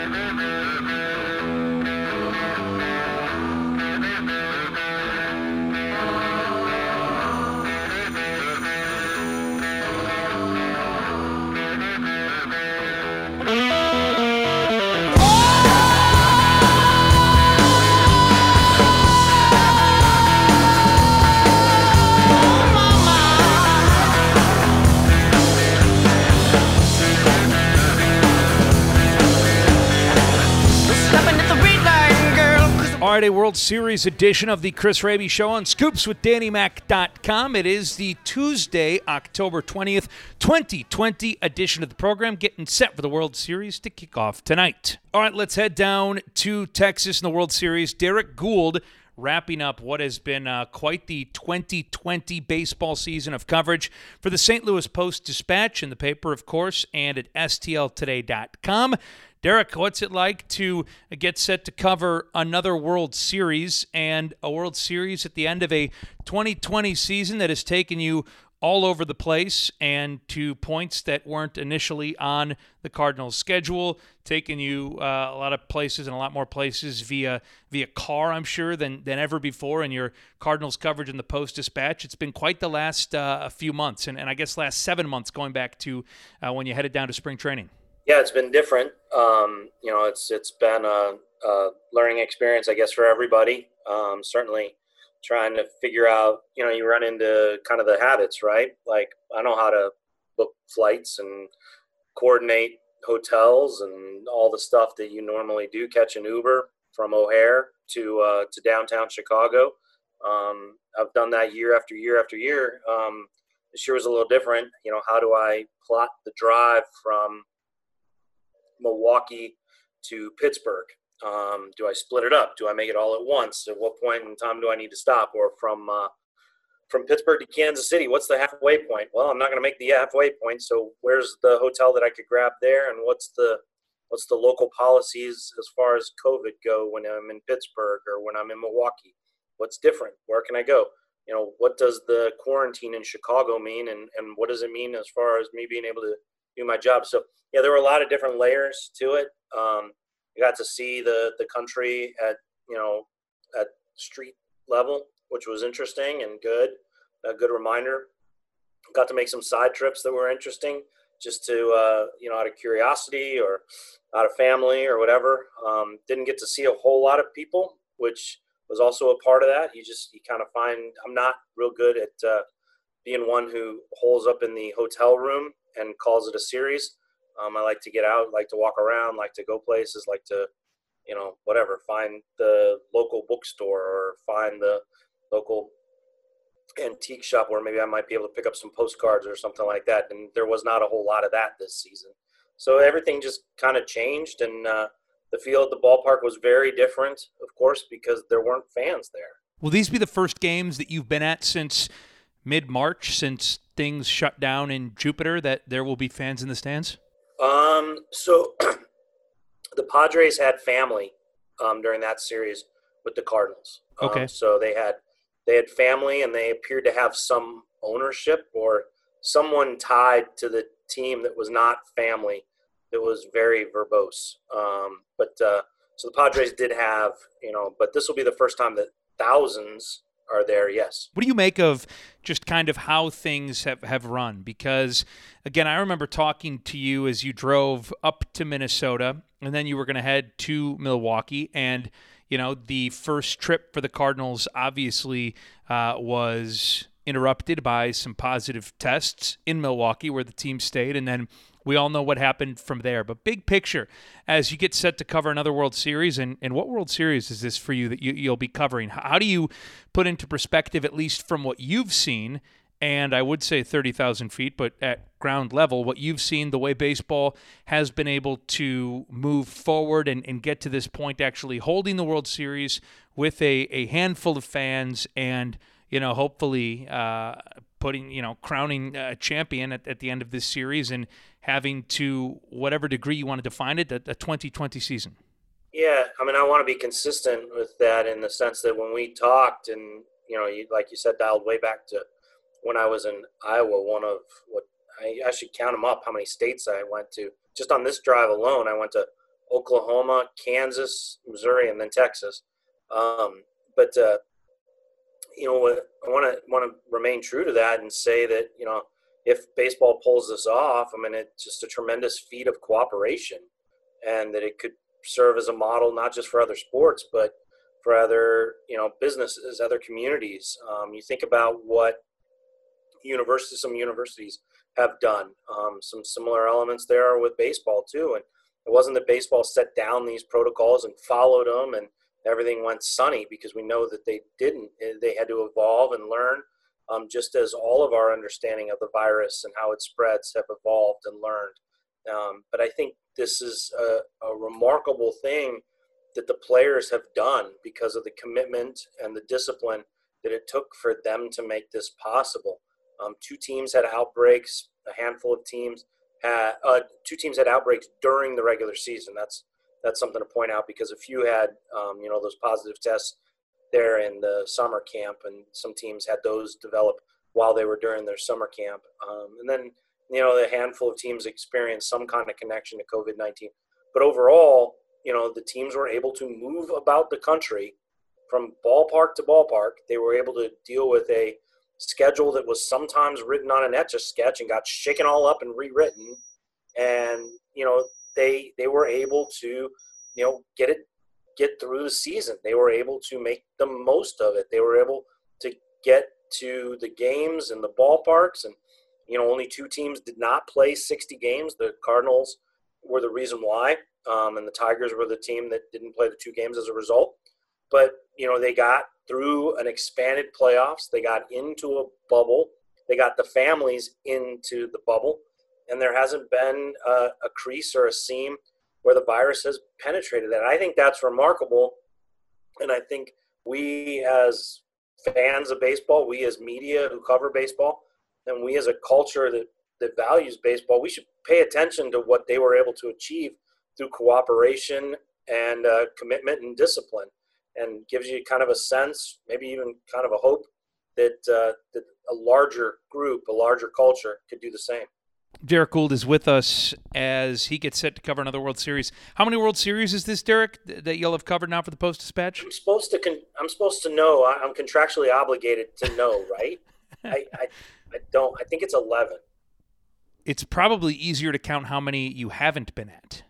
All right, a World Series edition of the Chris Raby Show on ScoopsWithDannyMac.com. It is the Tuesday, October 20th, 2020 edition of the program, getting set for the World Series to kick off tonight. All right, let's head down to Texas in the World Series. Derek Gould wrapping up what has been quite the 2020 baseball season of coverage for the St. Louis Post-Dispatch in the paper, of course, and at STLtoday.com. Derek, what's it like to get set to cover another World Series and a World Series at the end of a 2020 season that has taken you all over the place and to points that weren't initially on the Cardinals' schedule, taking you a lot of places and a lot more places via car, I'm sure, than ever before in your Cardinals coverage in the Post-Dispatch. It's been quite the last few months, and I guess last 7 months going back to when you headed down to spring training. Yeah, it's been different. It's been a learning experience, I guess, for everybody. Certainly trying to figure out, you run into kind of the habits, right? Like, I know how to book flights and coordinate hotels and all the stuff that you normally do, catch an Uber from O'Hare to downtown Chicago. I've done that year after year after year. This year was a little different. How do I plot the drive from Milwaukee to Pittsburgh? Do I split it up? Do I make it all at once? At what point in time do I need to stop? Or from Pittsburgh to Kansas City, what's the halfway point? Well, I'm not going to make the halfway point, so where's the hotel that I could grab there? And what's the local policies as far as COVID go when I'm in Pittsburgh or when I'm in Milwaukee? What's different? Where can I go? What does the quarantine in Chicago mean? And what does it mean as far as me being able to do my job? So, yeah, there were a lot of different layers to it. I got to see the country at street level, which was interesting and good, a good reminder. Got to make some side trips that were interesting, just to out of curiosity or out of family or whatever. Didn't get to see a whole lot of people, which was also a part of that. You kind of find I'm not real good at being one who holes up in the hotel room and calls it a series. I like to get out, like to walk around, like to go places, like to, find the local bookstore or find the local antique shop where maybe I might be able to pick up some postcards or something like that. And there was not a whole lot of that this season. So everything just kind of changed, and the field, the ballpark was very different, of course, because there weren't fans there. Will these be the first games that you've been at since mid-March, since things shut down in Jupiter, that there will be fans in the stands? So the Padres had family during that series with the Cardinals. Okay. So they had family, and they appeared to have some ownership or someone tied to the team that was not family that was very verbose. So the Padres did have, but this will be the first time that thousands are there, yes. What do you make of just kind of how things have run? Because, again, I remember talking to you as you drove up to Minnesota, and then you were going to head to Milwaukee, and, the first trip for the Cardinals obviously was interrupted by some positive tests in Milwaukee where the team stayed, and then we all know what happened from there. But big picture, as you get set to cover another World Series, and what World Series is this for you that you'll be covering? How do you put into perspective, at least from what you've seen, and I would say 30,000 feet, but at ground level, what you've seen, the way baseball has been able to move forward and get to this point, actually holding the World Series with a handful of fans and, hopefully crowning a champion at the end of this series and having to, whatever degree you want to define it, a 2020 season? Yeah, I want to be consistent with that in the sense that when we talked and, like you said, dialed way back to when I was in Iowa, I should count them up, how many states I went to. Just on this drive alone, I went to Oklahoma, Kansas, Missouri, and then Texas. You know, I want to remain true to that and say that, you know, if baseball pulls this off, I mean, it's just a tremendous feat of cooperation, and that it could serve as a model not just for other sports, but for other, you know, businesses, other communities. You think about what some universities have done. Some similar elements there with baseball too. And it wasn't that baseball set down these protocols and followed them and everything went sunny, because we know that they didn't. They had to evolve and learn, just as all of our understanding of the virus and how it spreads have evolved and learned. But I think this is a remarkable thing that the players have done because of the commitment and the discipline that it took for them to make this possible. Two teams had outbreaks. A handful of teams had two teams had outbreaks during the regular season. That's something to point out, because a few had you know, those positive tests there in the summer camp, and some teams had those develop while they were during their summer camp. And then, you know, the handful of teams experienced some kind of connection to COVID-19. But overall, you know, the teams were able to move about the country from ballpark to ballpark. They were able to deal with a schedule that was sometimes written on an Etch-a-Sketch and got shaken all up and rewritten. And, you know, they were able to, you know, get through the season. They were able to make the most of it. They were able to get to the games and the ballparks. And, you know, only two teams did not play 60 games. The Cardinals were the reason why, and the Tigers were the team that didn't play the 2 games as a result. But, you know, they got through an expanded playoffs. They got into a bubble. They got the families into the bubble. And there hasn't been a crease or a seam where the virus has penetrated that. I think that's remarkable. And I think we as fans of baseball, we as media who cover baseball, and we as a culture that values baseball, we should pay attention to what they were able to achieve through cooperation and commitment and discipline, and gives you kind of a sense, maybe even kind of a hope, that a larger group, a larger culture could do the same. Derek Gould is with us as he gets set to cover another World Series. How many World Series is this, Derek, that you'll have covered now for the Post-Dispatch? I'm supposed to know. I'm contractually obligated to know, right? I don't. I think it's 11. It's probably easier to count how many you haven't been at.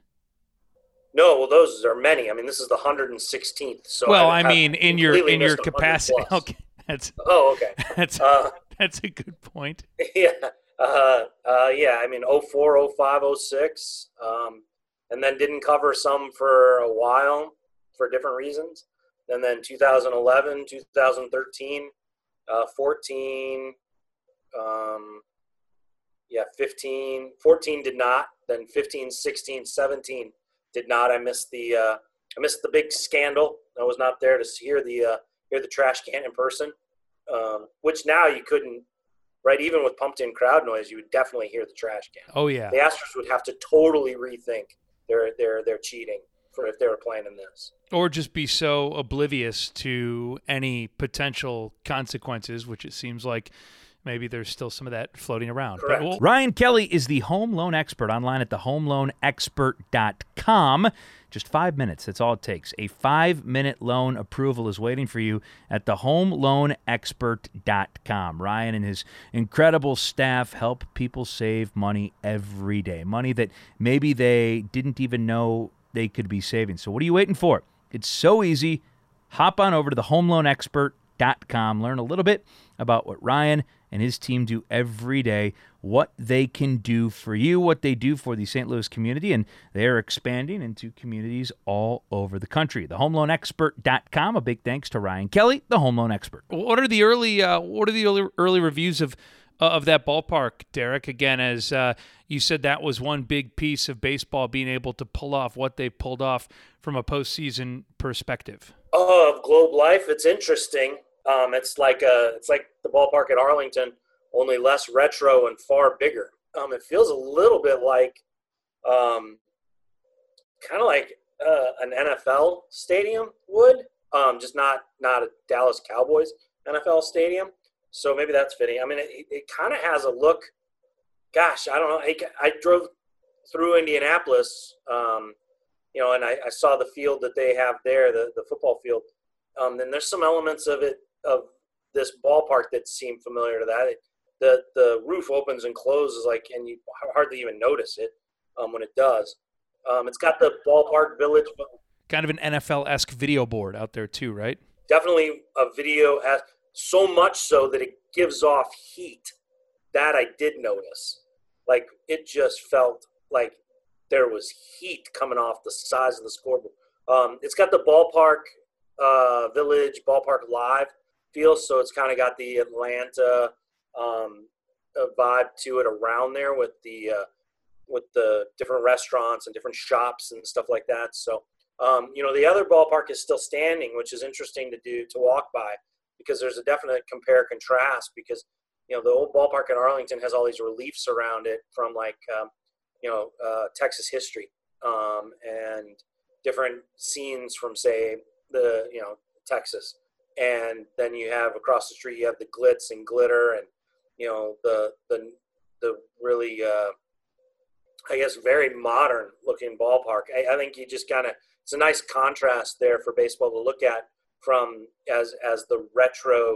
No, well, those are many. I mean, this is the 116th. So well, I mean, in your capacity. Okay, okay. That's a good point. Yeah. Yeah, I mean, 04, 05, 06, and then didn't cover some for a while for different reasons. And then 2011, 2013, 14, 14 did not. Then 15, 16, 17 did not. I missed the big scandal. I was not there to hear the trash can in person, which now you couldn't. Right, even with pumped-in crowd noise, you would definitely hear the trash can. Oh yeah, the Astros would have to totally rethink their cheating for if they were playing in this, or just be so oblivious to any potential consequences, which it seems like maybe there's still some of that floating around. Correct. Ryan Kelly is the home loan expert online at thehomeloanexpert.com. Just 5 minutes. That's all it takes. A 5-minute loan approval is waiting for you at thehomeloanexpert.com. Ryan and his incredible staff help people save money every day. Money that maybe they didn't even know they could be saving. So what are you waiting for? It's so easy. Hop on over to thehomeloanexpert.com. Learn a little bit about what Ryan and his team do every day, what they can do for you, what they do for the St. Louis community, and they're expanding into communities all over the country. TheHomeLoanExpert.com. A big thanks to Ryan Kelly, the home loan expert. What are the early reviews of that ballpark, Derek? Again, as you said, that was one big piece of baseball being able to pull off what they pulled off from a postseason perspective. Oh, of Globe Life, it's interesting. It's like the ballpark at Arlington, only less retro and far bigger. It feels a little bit like, kind of like an NFL stadium would, just not a Dallas Cowboys NFL stadium. So maybe that's fitting. I mean, it kind of has a look. Gosh, I don't know. I drove through Indianapolis and I saw the field that they have there, the football field. Then there's some elements of this ballpark that seem familiar to that. The roof opens and closes and you hardly even notice it when it does. It's got the ballpark village. Kind of an NFL-esque video board out there too, right? Definitely a video, so much so that it gives off heat. That I did notice. It just felt like there was heat coming off the sides of the scoreboard. It's got the ballpark village, ballpark live feel, so it's kind of got the Atlanta vibe to it around there with the different restaurants and different shops and stuff like that. So, the other ballpark is still standing, which is interesting to walk by, because there's a definite compare contrast, because, the old ballpark in Arlington has all these reliefs around it from Texas history and different scenes from, say, Texas. And then you have across the street, you have the glitz and glitter and, the really, I guess, very modern looking ballpark. I think you just it's a nice contrast there for baseball to look at from as the retro,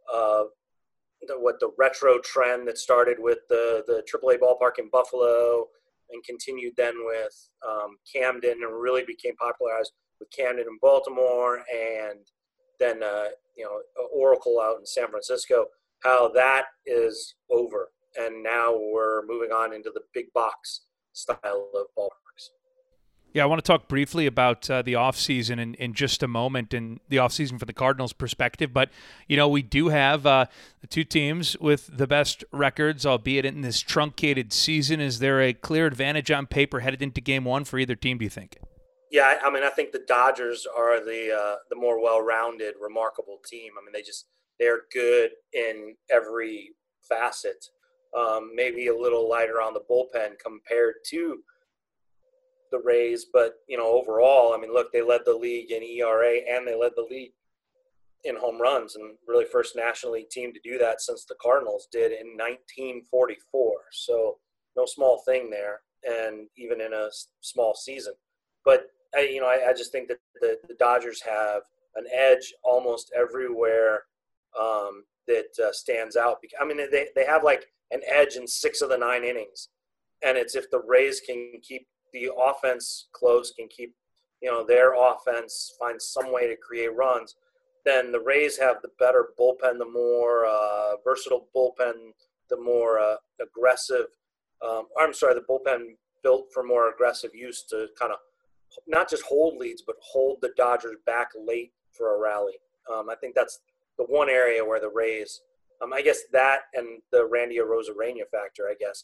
the retro trend that started with the AAA ballpark in Buffalo and continued then with Camden, and really became popularized with Camden in Baltimore, and then Oracle out in San Francisco. How that is over, and now we're moving on into the big box style of ballparks. Yeah, I want to talk briefly about the offseason in just a moment, and the offseason from the Cardinals' perspective. But, we do have the two teams with the best records, albeit in this truncated season. Is there a clear advantage on paper headed into Game 1 for either team, do you think? Yeah, I think the Dodgers are the more well-rounded, remarkable team. They're good in every facet. Maybe a little lighter on the bullpen compared to the Rays, but overall, look, they led the league in ERA and they led the league in home runs, and really first National League team to do that since the Cardinals did in 1944. So no small thing there, and even in a small season. But I just think that the Dodgers have an edge almost everywhere that stands out. They have an edge in 6 of the 9 innings, and it's if the Rays can keep the offense close, can keep their offense, find some way to create runs, then the Rays have the better bullpen, the more versatile bullpen, the more aggressive. The bullpen built for more aggressive use to kind of not just hold leads, but hold the Dodgers back late for a rally. I think that's the one area where the Rays, I guess that and the Randy Arozarena factor,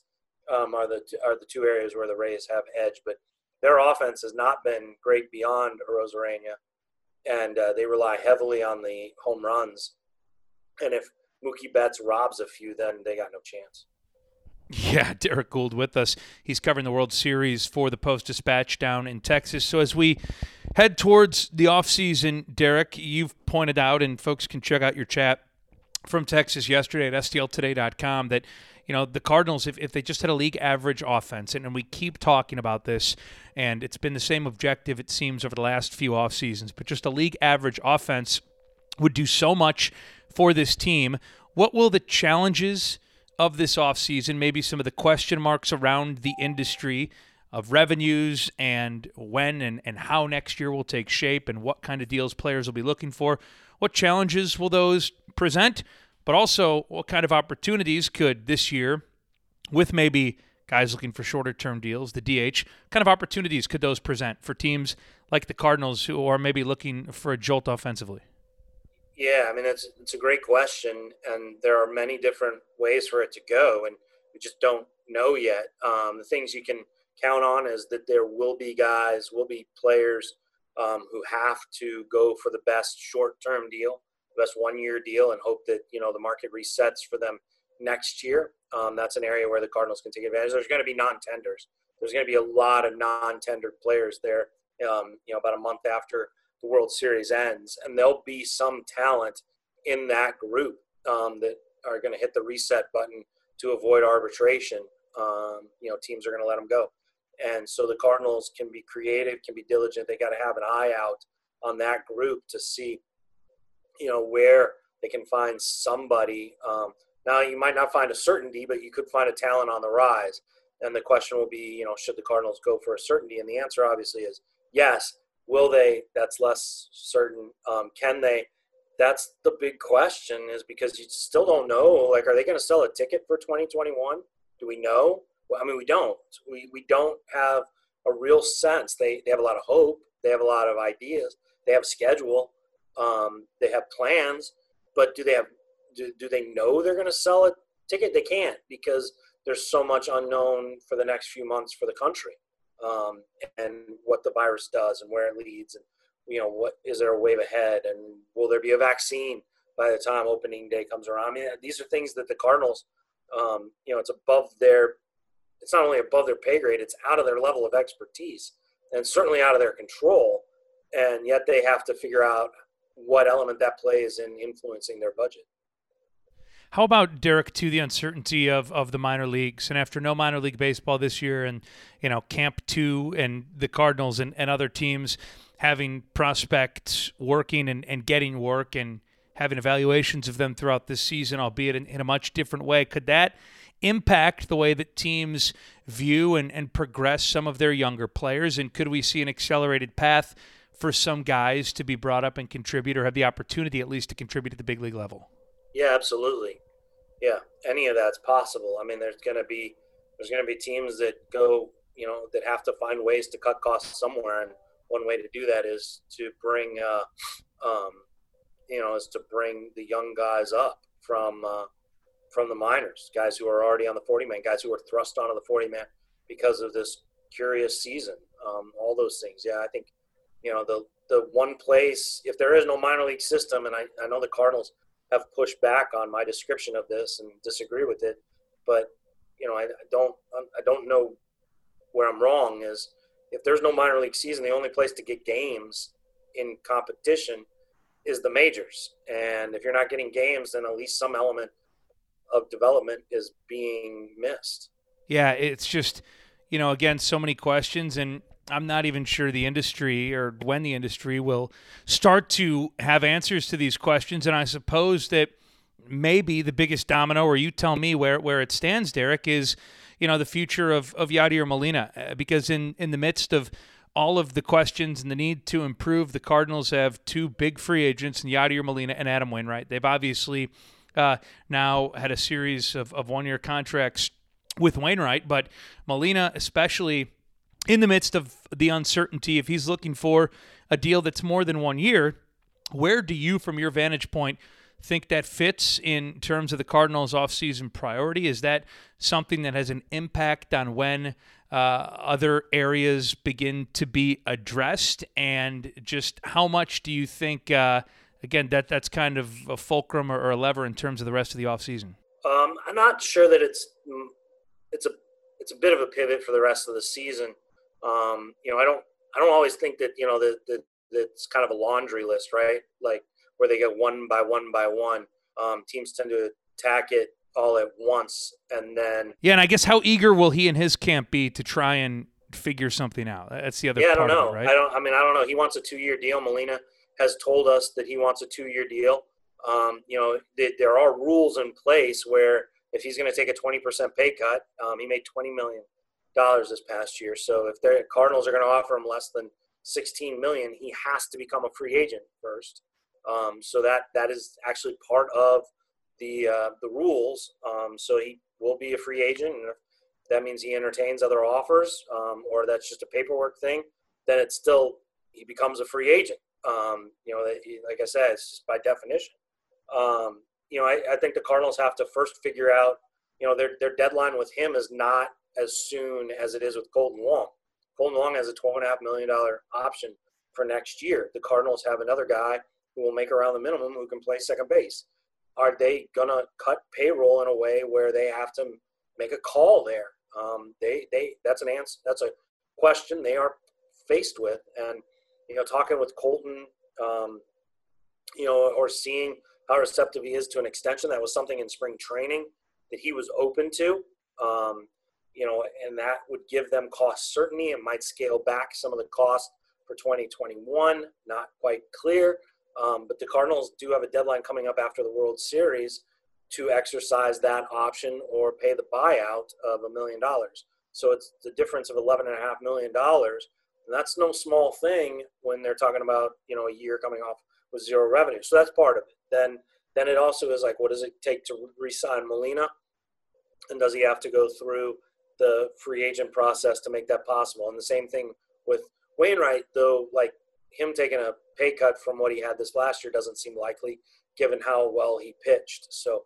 are the two areas where the Rays have edge. But their offense has not been great beyond Arozarena, and they rely heavily on the home runs. And if Mookie Betts robs a few, then they got no chance. Yeah, Derek Gould with us. He's covering the World Series for the Post-Dispatch down in Texas. So as we head towards the offseason, Derek, you've pointed out, and folks can check out your chat from Texas yesterday at stltoday.com, that the Cardinals, if they just had a league average offense, and we keep talking about this, and it's been the same objective, it seems, over the last few off seasons, but just a league average offense would do so much for this team. What will the challenges of this offseason, maybe some of the question marks around the industry of revenues and when and how next year will take shape and what kind of deals players will be looking for, what challenges will those present? But also, what kind of opportunities could this year, with maybe guys looking for shorter-term deals, the DH, kind of opportunities could those present for teams like the Cardinals who are maybe looking for a jolt offensively? Yeah, it's a great question, and there are many different ways for it to go, and we just don't know yet. The things you can count on is that there will be players who have to go for the best short-term deal, best 1-year deal, and hope that the market resets for them next year. That's an area where the Cardinals can take advantage. There's going to be non-tenders. There's going to be a lot of non-tendered players there. About a month after the World Series ends, and there'll be some talent in that group that are going to hit the reset button to avoid arbitration. Teams are going to let them go. And so the Cardinals can be creative, can be diligent. They got to have an eye out on that group to see, where they can find somebody. Now, you might not find a certainty, but you could find a talent on the rise. And the question will be, should the Cardinals go for a certainty? And the answer obviously is yes. Will they? That's less certain. Can they? That's the big question, is because you still don't know. Like, are they going to sell a ticket for 2021? Do we know? Well, I mean, we don't. We don't have a real sense. They have a lot of hope. They have a lot of ideas. They have a schedule. They have plans. But do they know they're going to sell a ticket? They can't, because there's so much unknown for the next few months for the country, and what the virus does and where it leads, and what is there a wave ahead, and will there be a vaccine by the time opening day comes around? I mean, these are things that the Cardinals, it's not only above their pay grade, it's out of their level of expertise, and certainly out of their control, and yet they have to figure out what element that plays in influencing their budget. How about, Derek, to the uncertainty of the minor leagues, and after no minor league baseball this year, and Camp 2 and the Cardinals and other teams having prospects working and getting work and having evaluations of them throughout this season, albeit in a much different way, could that impact the way that teams view and progress some of their younger players? And could we see an accelerated path for some guys to be brought up and contribute, or have the opportunity at least to contribute at the big league level? Yeah, absolutely. Yeah, any of that's possible. I mean, there's going to be teams that go, that have to find ways to cut costs somewhere, and one way to do that is to bring, the young guys up from the minors, guys who are already on the 40-man, guys who are thrust onto the 40-man because of this curious season. All those things. Yeah, I think, the one place, if there is no minor league system, and I know the Cardinals have pushed back on my description of this and disagree with it, but I don't know where I'm wrong. Is if there's no minor league season, the only place to get games in competition is the majors, and if you're not getting games, then at least some element of development is being missed. Yeah, it's just, again, so many questions, and I'm not even sure the industry, or when the industry will start to have answers to these questions. And I suppose that maybe the biggest domino, or you tell me where it stands, Derek, is, the future of Yadier Molina. Because in the midst of all of the questions and the need to improve, the Cardinals have two big free agents in Yadier Molina and Adam Wainwright. They've obviously now had a series of one-year contracts with Wainwright, but Molina especially, in the midst of the uncertainty, if he's looking for a deal that's more than 1 year, where do you, from your vantage point, think that fits in terms of the Cardinals' offseason priority? Is that something that has an impact on when other areas begin to be addressed? And just how much do you think, again, that's kind of a fulcrum or a lever in terms of the rest of the offseason? I'm not sure that it's a bit of a pivot for the rest of the season. I don't always think that, that it's kind of a laundry list, right? Like where they get one by one by one. Teams tend to attack it all at once, and then and I guess how eager will he and his camp be to try and figure something out? That's the other part. I don't know. Of it, right? I don't know. He wants a 2-year deal. Molina has told us that he wants a 2-year deal. There are rules in place where if he's going to take a 20% pay cut, he made $20 million this past year. So if the Cardinals are going to offer him less than $16 million, he has to become a free agent first. So that is actually part of the rules. So he will be a free agent, and if that means he entertains other offers, or that's just a paperwork thing, then it's still, he becomes a free agent. Like I said, it's just by definition. I think the Cardinals have to first figure out, their deadline with him is not as soon as it is with Colton Wong. Colton Wong has a $12.5 million option for next year. The Cardinals have another guy who will make around the minimum who can play second base. Are they going to cut payroll in a way where they have to make a call there? That's an answer. That's a question they are faced with. And, talking with Colton, or seeing how receptive he is to an extension, that was something in spring training that he was open to. and that would give them cost certainty. It might scale back some of the cost for 2021, not quite clear. But the Cardinals do have a deadline coming up after the World Series to exercise that option or pay the buyout of $1 million. So it's the difference of $11.5 million. And that's no small thing when they're talking about, a year coming off with zero revenue. So that's part of it. Then it also is like, what does it take to re-sign Molina? And does he have to go through the free agent process to make that possible? And the same thing with Wainwright, though, like him taking a pay cut from what he had this last year doesn't seem likely given how well he pitched. So,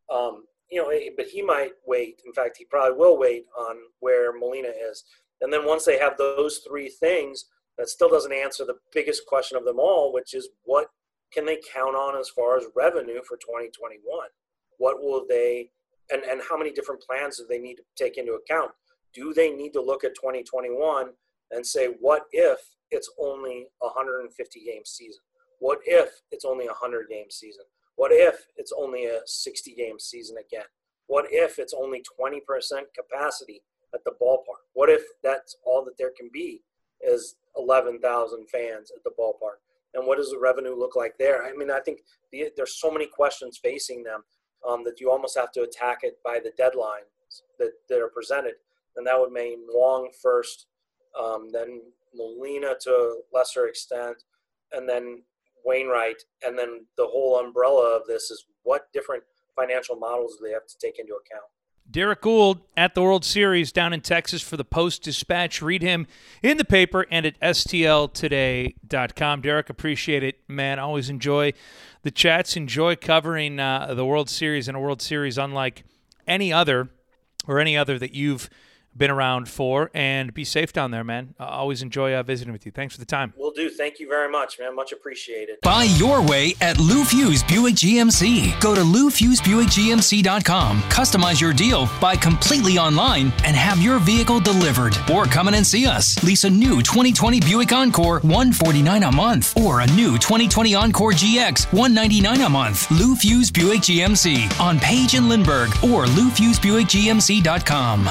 but he might wait. In fact, he probably will wait on where Molina is. And then once they have those three things, that still doesn't answer the biggest question of them all, which is what can they count on as far as revenue for 2021? What will they and how many different plans do they need to take into account? Do they need to look at 2021 and say, what if it's only a 150-game season? What if it's only a 100-game season? What if it's only a 60-game season again? What if it's only 20% capacity at the ballpark? What if that's all that there can be is 11,000 fans at the ballpark? And what does the revenue look like there? I mean, I think there's so many questions facing them that you almost have to attack it by the deadlines that are presented. And that would mean Wong first, then Molina to a lesser extent, and then Wainwright. And then the whole umbrella of this is what different financial models do they have to take into account? Derek Gould at the World Series down in Texas for the Post-Dispatch. Read him in the paper and at stltoday.com. Derek, appreciate it, man. Always enjoy the chats. Enjoy covering the World Series and a World Series unlike any other that you've been around for. And be safe down there, man. Always enjoy visiting with you. Thanks for the time. Will do. Thank you very much, man. Much appreciated. Buy your way at Lou Fuse Buick GMC. Go to LouFuseBuickGMC.com. Customize your deal, buy completely online, and have your vehicle delivered. Or come in and see us. Lease a new 2020 Buick Encore, $149 a month. Or a new 2020 Encore GX, $199 a month. Lou Fuse Buick GMC on Page and Lindbergh or LouFuseBuickGMC.com.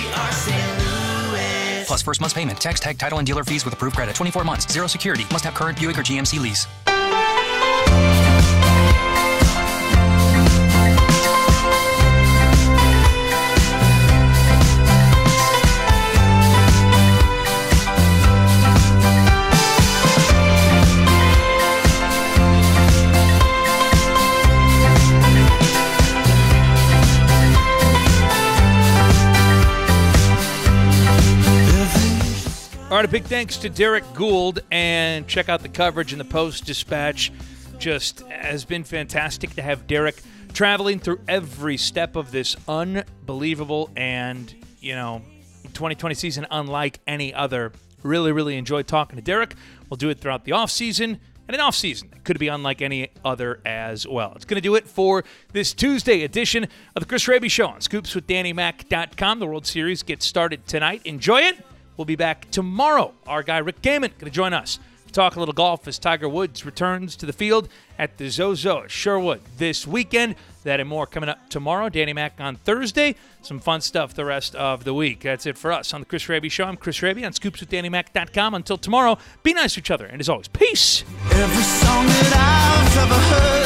Plus first month's payment, tax, tag, title, and dealer fees with approved credit. 24 months, zero security. Must have current Buick or GMC lease. All right, a big thanks to Derek Gould, and check out the coverage in the Post-Dispatch. Just has been fantastic to have Derek traveling through every step of this unbelievable and, 2020 season unlike any other. Really, really enjoyed talking to Derek. We'll do it throughout the offseason, and an offseason that could be unlike any other as well. It's going to do it for this Tuesday edition of the Chris Raby Show on ScoopsWithDannyMac.com. The World Series gets started tonight. Enjoy it. We'll be back tomorrow. Our guy Rick Gaiman going to join us to talk a little golf as Tiger Woods returns to the field at the Zozo at Sherwood this weekend. That and more coming up tomorrow. Danny Mac on Thursday. Some fun stuff the rest of the week. That's it for us on the Chris Raby Show. I'm Chris Raby on ScoopsWithDannyMac.com. Until tomorrow, be nice to each other. And as always, peace. Every song that I've ever heard